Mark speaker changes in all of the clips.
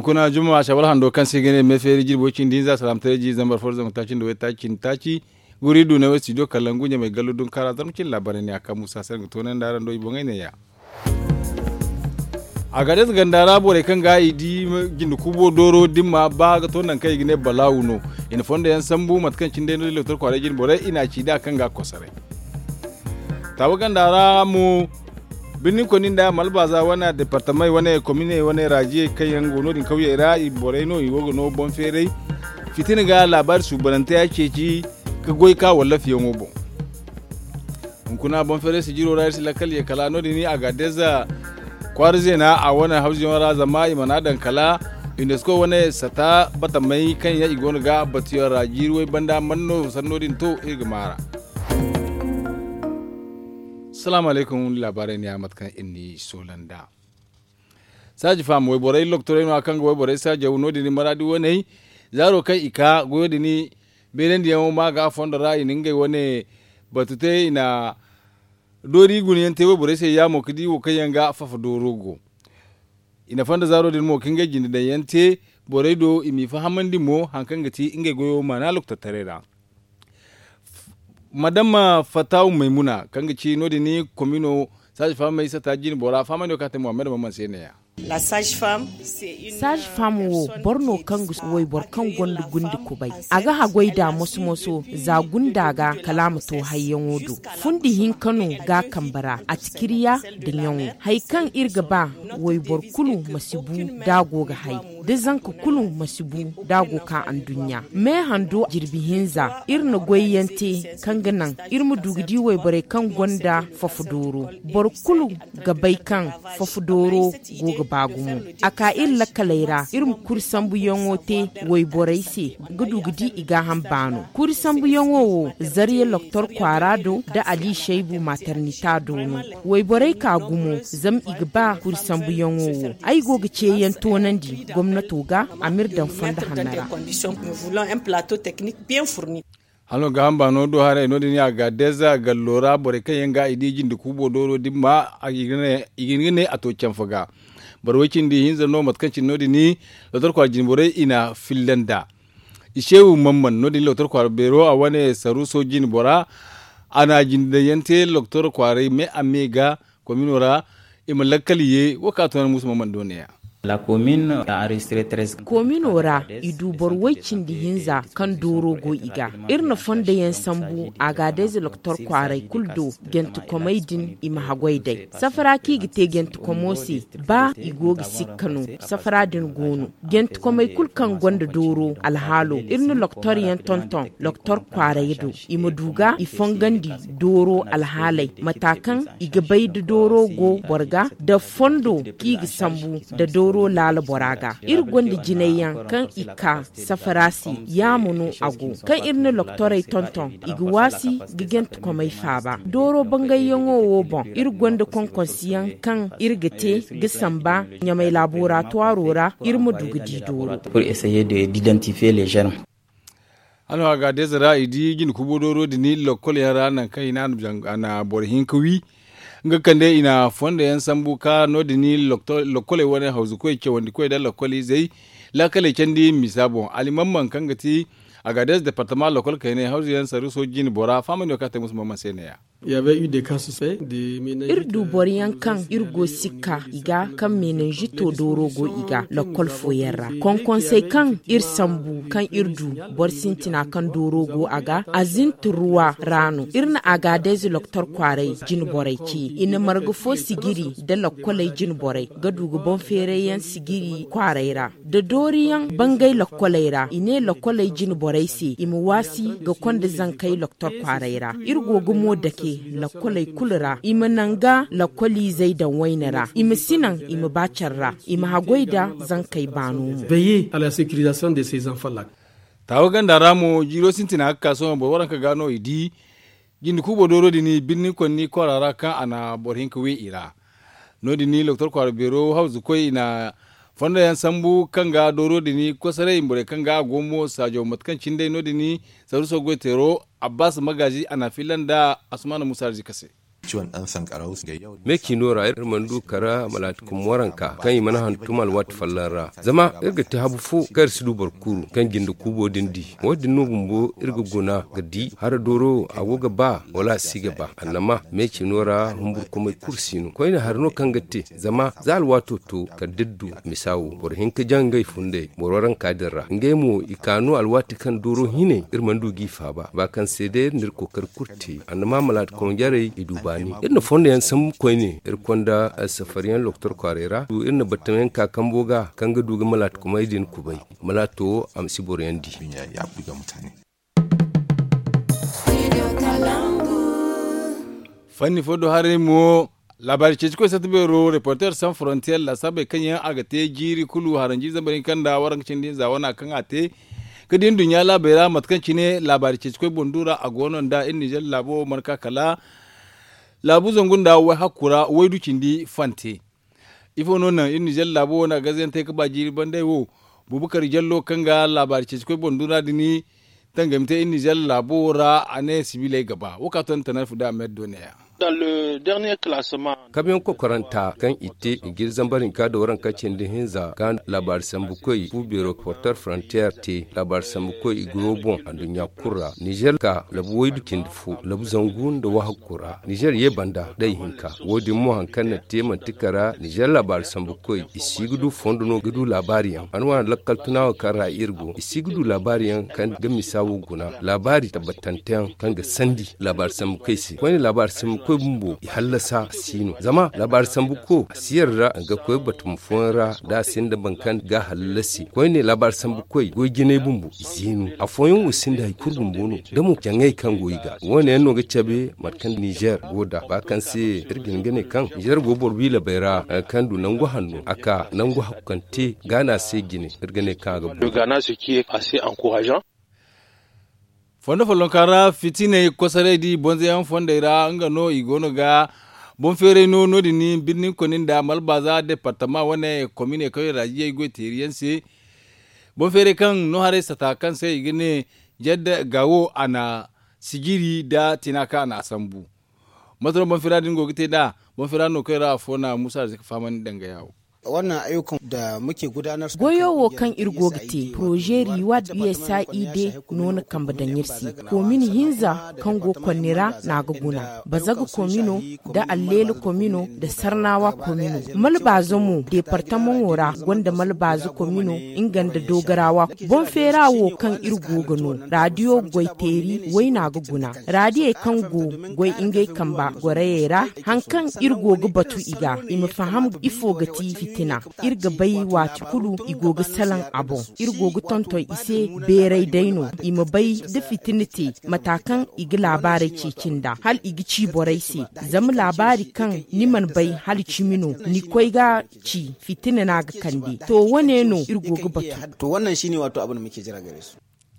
Speaker 1: kuna juma shawal hando kan sigene me feri jirbo cin dinza salam teji zambar forza mutacin do taci guri du ne wasi do kalangu nya mai galudun kara zarmcin labarin ya kan musa san to nan daran do ibon ne ya a gades gandara bore kan ga idi gindu kubo doro dimma ba ga to nan kai gine balawuno ina fonda yan sambu matkan cin dai no tor kware jin bore ina ci da kan ga kosare tawo gandara mu binnin konin da malbaza wana departement wana commune wana raje kai yan gono din kauye ira iboreno iwogo no bon fere fitin ga labar su baranta yake ji ka goy ka wallafi yan obo kuna bon fere su jiro rais lakal ya kala no dini aga deza kwarze na a wana hausin wara zama imana dan kala UNESCO wana sata bata mai kan ya igon ga batiyar rajirwai banda manno sanodin to irgmara. Assalamu alaikum labarai ne matkan inni solanda saji fam we boray loktore no kan go boray saji wono dini maradi wonai zaro kai ika go dini belendi yamo maga fonda rai ningai wone batute ina dori guniyante we boray sai yamo kidi wo kayanga fafa dorogo ina fonda zaro din mo kinga jindi da yante boray do imi fahamandi mo hankanga ti ingai goyo mana lokta tarera madama Fatawu Maimuna kanga ci no ni komino sage femme mai sata jin bora fama ne kata Muhammad Mamman Seneya
Speaker 2: la sage femme wo borno kangu woy bor kan gondu gundi kubai aga hagoida moso za gundaga kalamu to hayyan wodo fundi hin kano ga kambara a tikiriya dinyan haikan irga ba woy bor kulu masibu dago ga hay de zanku kulu masibu dago ka an dunya me hando jirbi hinza irna goyente kanganan irmu dugidi woy bore kan gonda fafudoro bor kulu gabai kan fafudoro goga bagumu aka illa kalaira irin kursambu yongote woy boraise gudugudi iga hambano kursambu yongo zariye loktor kwarado da ali shaibu maternitado no woy borai ka gumo zam igba kursambu yongo ai goga ce yanto nandi gwamnato ga amir dan fonda hanara
Speaker 1: halo ga hambano do hare no dini aga deza ga lora bore kan yanga idijin da kubo doro dimma igine ato canfaga barwakin di hinza no matkancin nodi ni lotar kwa jinbore ina Finlanda ishewu mamman nodi lotar kwa bero a wane saruso jinbora ana jindayante lotar kwa me amega kominora imalakaliye wakatunan musu mamman doniya
Speaker 3: La commune a enregistré 13
Speaker 2: Kominora idu borwaikin di hinza kan doro go iga irna fonda yan sambu aga deze loktor kwarai kuldo gentu komaidin ima hagwaidai safara ki gite gentu komosi ba igogi sikkanu safara din gonu gentu komai kulkan gonda doro alhalo irna loktor yan tonton loktor kwarai do ima duga ifongandi doro alhalai matakan igabai da doro go borga da fondo ki gi sambu da doro lala boraga irgonde jineyan kan ika safarasi ya munu ago kan irne loktorai tonton igwasi gigent komai faba doro bangayen wo bon irgonde konkonsiyan kan irgete gisamba nyamai laboratoire ra irmu dugudi doro
Speaker 3: pour essayer d'identifier les germes.
Speaker 1: Ano ga dezara idi gin kubo doro dini lokol yara nan kai na borhin kuwi nga kande ina fonda yan sambu ka no dini lokole wani hauzu ko yake wanda ko da lokoli zai lakale kendi misabo alimamman kangati agades departement lokol kayne hauzu yan saru so jini bora fama no kata musu mamman seneya
Speaker 4: il y avait eu des cas suspects de méningite
Speaker 2: irdu boriyan kan irgo sikka iga kan meningito dorogo iga lokol foyerra konkonsei kan irsambu kan irdu borsintina kan dorogo aga azintruwa rano irna aga dezi loktor kwarai jin borai ki ina margo fo sigiri da lokolai jin borai gadugo bon fereyan sigiri kwaraira da doriyan bangai lokolaira ine lokolai jin borai si imuwasi ga konda zankai loktor kwaraira irgo gumo dake lakolai kulura imananga lakoli zai da wainara imisinan imabacarra imahagoida zankai banu
Speaker 4: veiller à la sécurisation de ces enfants là
Speaker 1: tawo ganda ramo jiro sintina hakka so bo waranka gano idi gindi kubo doro dini binni konni korara kan ana borhin kuwi ira no dini doktor kwar bero hauzu koi ina fonda yan sambu kanga doro dini kosare imbore kanga gomo sajo matkan cinde no dini saruso gotero Abbas Magaji ana Finlanda Asmanu Musa Jikase
Speaker 5: ciwon dan sankarau ga yau
Speaker 6: meki nora ir mandu kara malatikum waranka kan yi mana hantumal wat fallara zama irga ta habu fu gar su dubar kuru kan ginda kubo dindi wadin no bumbo irga gona gadi har doro agoga ba wala siga ba annama meki nora humbur kuma kursinu ko ina harno kan gatte zama zal wato to ka diddu misawu bor hinka jangai funde bororan kadirra ngemo ikanu alwati kan doro hine irmandu gifa ba kan sede ndir ko kar kurti annama malat ko jare idubani inna fonde yan sam ko ne irkonda safariyan doktor kwarera du inna batamen ka kamboga kan ga duga malat ko mai din kubai malato am siboriyandi
Speaker 5: ya buga mutane
Speaker 1: fanni fodo hare mo labari ce ko sata bero reporter sans frontières la sabe kanya agate jiri kulu haranji zambarin kanda warancin din zawana kan ate kadin dunya labera matkanci ne labari ce ko bondura a gonon da in Niger labo marka kala labu zangun da wai hakura wai dukin di fante ifo nonan in Niger labo na gazen ta ba jiri bandai wo bubukar jallo kanga labari ce ko bondura dini tangamte in Niger labo ra ane sibile gaba wakaton tanafu da meddoneya.
Speaker 7: Dans le dernier classement
Speaker 6: kabiyan kokoranta kan ite igir zambarin ka da waran kacin da hinza kan labar sambukoi fu reporter frontier te labar sambukoi igrobon a dunya kura Niger ka labu wai dukin fu labu zangun da wahakura Niger ye banda dai hinka wodi mu hankan na te mantikara Niger labar sambukoi isigudu fondono gudu labariyan anwa lakkal tunawa kara irgo isigudu labariyan kan ga misawu guna labari tabbatantan kan ga sandi labar sambukoi si wani labar sambukoi ko bumbo ihallasa sino zama labar sambuko siyarra ga koy batum fonra da sin da bankan ga hallasi koy ne labar sambuko go gine bumbo sino afoyin usin da kurbun bono da mu jangai kan goyiga wone yanno ga cabe markan Niger goda ba kan se irgin gane kan Niger go borbi la bayra kan du nango hanno aka nango hakante gana se gine irgane ka ga
Speaker 7: le Ghana, ce qui est assez encourageant.
Speaker 1: Fondo folon kara fitine kosare di bonze yan fondeira ngano igono ga bon fere no dini birnin konin da malbaza departement wane commune ko rajiye go teriyense bon fere kan no hare sata kan sai igine jadda gawo ana sigiri da tinaka na sambu matro bon fere din go gite da bon fere no kai ra fona musa zaka faman danga yawo
Speaker 8: wannan ayyukan da muke gudanar
Speaker 2: goyowo kan irgogite proje riwad USAID nona kamba danyirsi komini hinza kan go konnira na guguna bazaga komino da allelu komino da sarnawa komino malbazo mu departement wora gonda malbazo komino inganda dogarawa bon ferawo kan irgogano radio goiteri wai na guguna radio kan go goi ingai kamba gorayera hankan irgogo batu iga imi faham ifogati tina irga bai wati kulu igoga salan abon irgoga tonto ise berai daino ima bai da fitiniti matakan igi labarai cicinda hal igi ci borai se zama labari kan niman bai hal cimino ni koi ga ci fitina na ga kande to wane no irgoga batu
Speaker 8: to wannan shine wato abin da muke jira gare su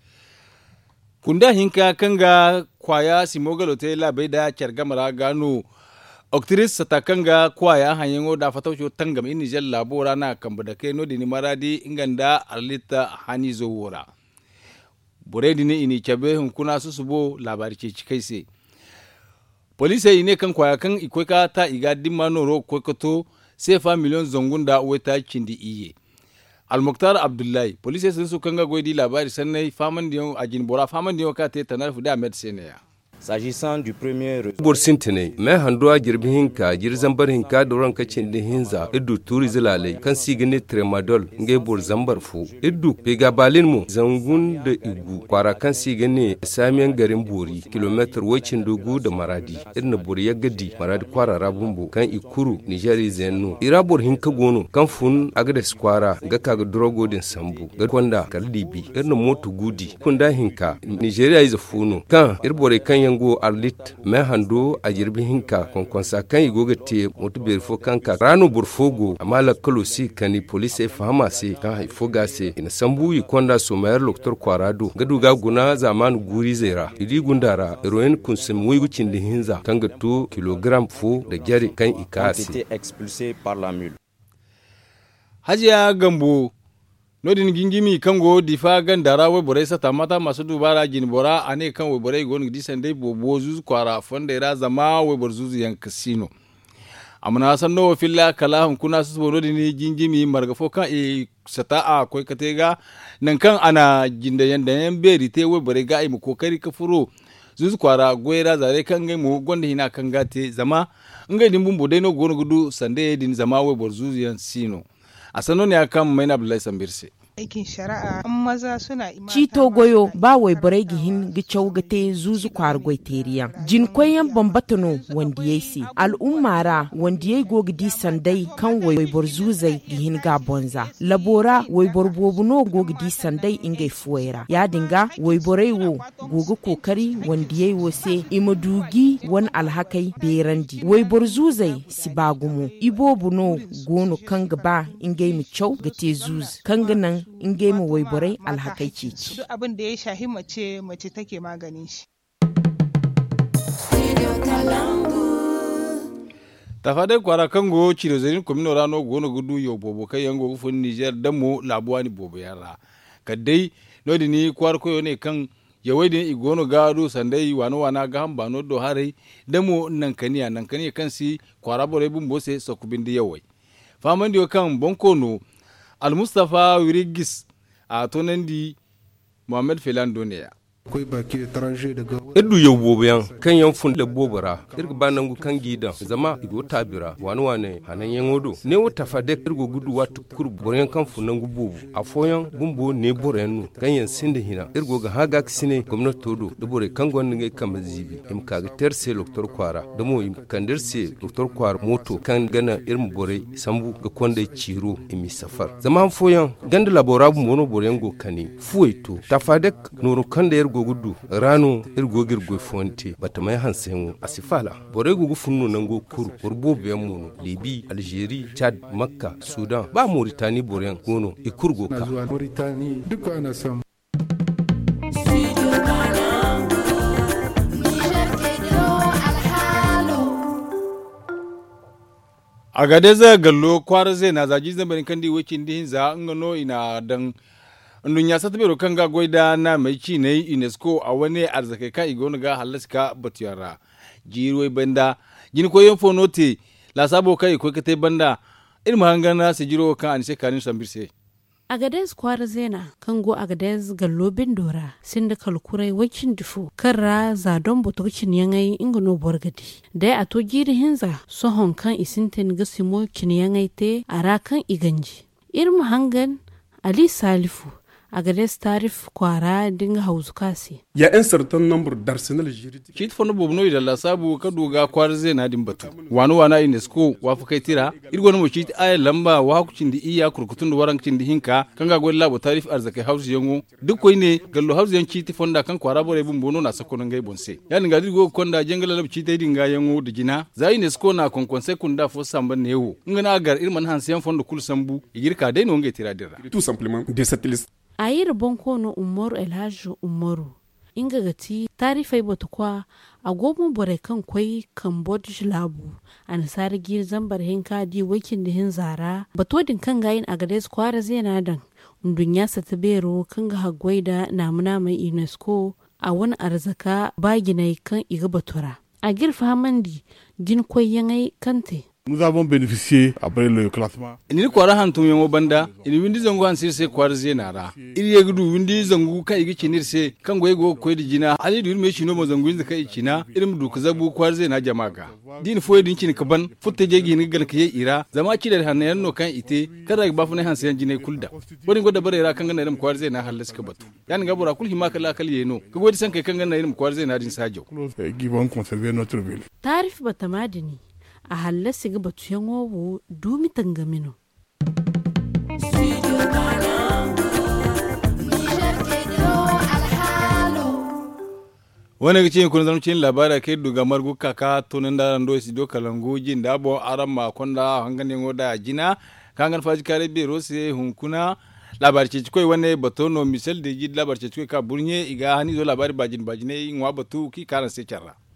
Speaker 1: kunda hinka kanga kwaya simogalo te labai da kyargamara gano Octris satakanga kwaya hanyengo da fataucho tangam ini jel labora na kambada ke no dini maradi inganda arlita hani zowora. Bore dini ini chabe hunkuna susubo labari chikaise. Polise ine kan kwaya kan ikweka ta iga dimano ro kwekoto sefa miliyon zongunda weta chindi iye. Al-Mukhtar Abdullahi, polise sun su kanga goidi labari sanai faman diyon ajin bora faman diyon ka te tanarfu da medicine ya.
Speaker 3: S'agissant du premier
Speaker 6: bor sintene me handua girbihin ka girzambar hinka da ran kacin din hinza iddu turi zilalai kan sigine tremadol nge bor zambar fu iddu pega balin mu zangun da igu kwara kan sigine samiyan garin bori kilometer wacin dugu da maradi irna bor ya gadi maradi kwara rabumbu kan ikuru nigeri zenno ira bor hinka gono kan fun agades kwara ga kaga drogo din sambu ga kwanda kaldibi irna motu gudi kunda hinka nigeria is funo kan irbore kan go arlit me hando a jirbi hinka konkonsa kan igoga te motu berfo kanka rano burfogo amala kalosi kani police fahama se kan haifoga se ina sambu yi konda somayar doktor kwarado gadu ga guna zaman guri zera idi gundara heroin kunsum wigu cindi hinza kan ga 2 kilogram fo da jari kan ikasi
Speaker 3: expulsé par la mule.
Speaker 1: Hajiya Gambo nodin gingimi kango difa gandara we bore sata mata masu dubara jin bora ane kan we bore gon disan dai bobo zuzu kwara fonda ira zama we bor zuzu yan kasino amna sanno filla kalahum kuna su bono dini gingimi margafo kan e sata a koi katega nan kan ana jinda yanda yan beri te we bore ga mu kokari ka furo zuzu kwara goira zare kan ga mu gonda hina kan gate zama ngai dimbun bodai no gono gudu sande din zama we bor zuzu yan sino a sano ne akan maina Abdullahi Sambirse
Speaker 9: aikin shari'a an maza suna
Speaker 2: cito goyo ba wai bare gihin gicau gate zuzu kwar goiteriya jin koyan bambatano wanda yasi al'ummara wanda yayi gogdi sandai kan wai bor zuzai gihin ga bonza labora wai bor bobuno gogdi sandai ingai fuera ya dinga wai borai wo gogo kokari wanda yayi wose imadugi wan alhakai berandi wai bor zuzai sibagumo ibobuno gono kan gaba ingai mu chau gate zuz kan ganan in gemu waiborai alhakaici ce.
Speaker 9: Duk abin da ya shahi mace take maganin shi.
Speaker 1: Tafadai kwara kango cire zarin komino rano gono gudu yo bobo kai yango gufun Niger damo labuwa ni bobo yara. Kadai nodi ni kwar koyo ne kan yawai da igono gado sandai wano wana ga hamba no do hare damo nankaniya kansi kwara bore bumbo se sokubin di yawai. Faman diyo kan bonkono Al-Mustafa Wirigis a tonandi Muhammad Felando ne ya.
Speaker 6: Edu yau bobiyan kan yan fun da bobara irga banan kan gidan zama igo tabira wani wane hanan yan odo ne wata fade irgo gudu wata kurbu boren kan funan gububu a foyan bumbo ne borenu kan yan sinda hina irgo ga haga sine gwamnati todo da bore kan gwanin ga kan mazibi im kaga terse doktor kwara da mo im kandirse doktor kwara moto kan gana irin bore sambu ga konda ciro imi safar zama foyan ganda laborabu mono boren go kani fueto tafade nuru kan da irgo gudu rano irgo girgo fonte bata mai hansen asifala bore gugu funno nango kuru urbo biyammu libi algeria chad makka sudan ba mauritani boren gono ikurgo ka
Speaker 10: mauritani duka ana sam
Speaker 1: a gade za gallo kwara zai na zaji zambarin kandi wakin dihin za ngano ina dan dunya sa tabero kan ga goida na mai ci ne UNESCO a wani arzake ka igonu ga halaska batiyara jiroi banda jin koyon fonote la sabo kai ko kate banda ilmu hangana se jiro kan an se kanin sambirse
Speaker 11: Agadez kwara zena kango Agadez gallobin dora sin da kalkurai wakin difo karra za don butokcin yangai ingano borgadi dai a to giri hinza sohon kan isinten gasimo kin yangai te arakan iganji ilmu hangan Ali Salifu Agadez tarif kwara dinga hausu kasi.
Speaker 10: Ya un certain nombre d'arsenal juridique.
Speaker 1: Kit fono bobno ida la sabu kaduga kwar zena din batu. Wanu wana UNESCO wafu kai tira irgono mo kit ay lamba wa hakucin di iya kurkutun da warancin di hinka kanga gol labo tarif arzaka hausu yango duk koy ne gallo hausu yan kiti fonda kan kwara bore bun bono na sakono ngai bonse. Yani ga dirgo konda jengala lab kiti dinga yango da jina za UNESCO na konkonse kunda fo samba newo. Ngana agar irman hansiyan fondo kul sambu igirka dai no ngai tira dirra.
Speaker 10: Tout simplement de cette liste.
Speaker 11: A yi rabon kono Umaru Elhaji Umaru, inga gati tarifai bata kwa a goma bore kan kwai Cambodge labu a nasarar gir zambar hinka di wakin da hin zara batodin kan gayin Agadez kwara zai na dan dunya sa ta bero kan ga hagwai da namuna mai UNESCO a wani arzaka baginai kan iga batura. A girfa hamandi jin kwai yangai kante.
Speaker 12: Nous avons bénéficié après le classement.
Speaker 1: Ini kwara hantum yango banda, ini windi zangu ansir se kwara zenara. Iri yegudu windi zangu ka igi chinir se kan goyego koydi jina, ali dur me chino mo zangu inda ka ichina, irim du kazabu kwara zena jamaga. Din foye din chin kaban, futte jegi ni gal kiye ira, zama chidar hanayan no kan ite, kada ba fune hansiyan jine kulda. Woni goda bare ra kan gana irim kwara zena halas ka batu. Yani gabura kul hima kala kal yeno. Ka godi san kai kan gana irim kwara zena din sajo.
Speaker 12: Qui vont conserver notre ville.
Speaker 11: Tarif batamadini. A halasta ga batu yan wowo dumi tangamino.
Speaker 1: Wani gici kun zama cin labara kai duga margu kaka tunan da ran dosi do kalangu jin da bo aran ma konda hangane ngoda jina kangan faji kare be rose hunkuna labar ce koi wane batono misal de jid labar ce ka burnye iga hani zo labari bajine ngwa batu ki karan se charra